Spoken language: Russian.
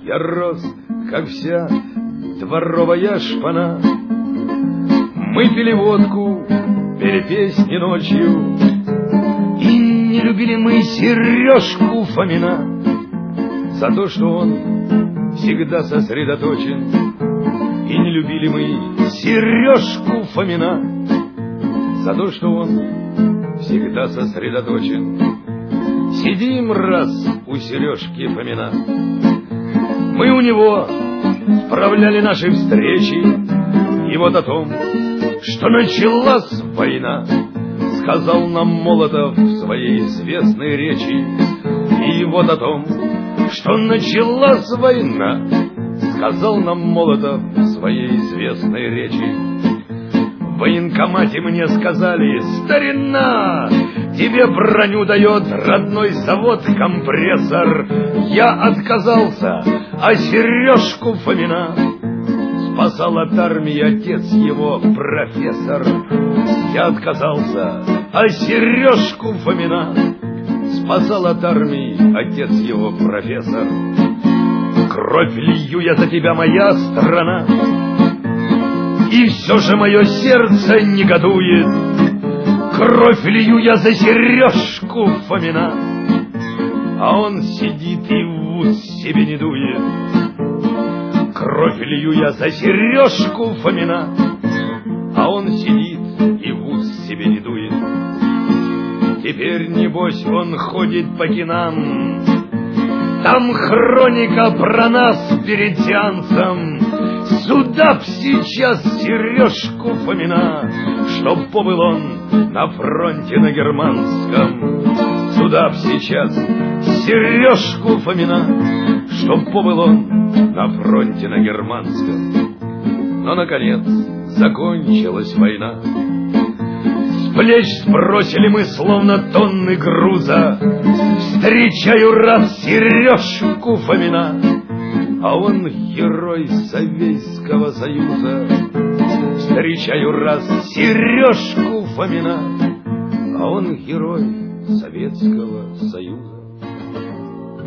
я рос, как вся дворовая шпана. Мы пили водку, пели песни ночью, и не любили мы Сережку Фомина за то, что он всегда сосредоточен. И не любили мы Сережку Фомина за то, что он всегда сосредоточен. Сидим раз у Сережки Фомина, мы у него справляли наши встречи, и вот о том, что началась война, сказал нам Молотов в своей известной речи. И вот о том, что началась война, сказал нам Молотов в своей известной речи. В военкомате мне сказали: старина, тебе броню дает родной завод компрессор. Я отказался, а Сережку Фомина спасал от армии отец его профессор. Я отказался, а Сережку Фомина спасал от армии отец его профессор. Кровь лью я за тебя, моя страна, и все же мое сердце негодует. Кровь лью я за Сережку Фомина, а он сидит и в ус себе не дует. Кровь лью я за Сережку Фомина, а он сидит и в ус себе не дует. Теперь, небось, он ходит по кинам, там хроника про нас перед сеансом. Сюда б сейчас Сережку Фомина, чтоб побыл он на фронте на германском. Сюда б сейчас Сережку Фомина, чтоб побыл он на фронте на германском. Но, наконец, закончилась война. С плеч сбросили мы, словно тонны груза. Встречаю раз Сережку Фомина, а он герой Советского Союза. Встречаю раз Сережку Фомина, а он герой Советского Союза.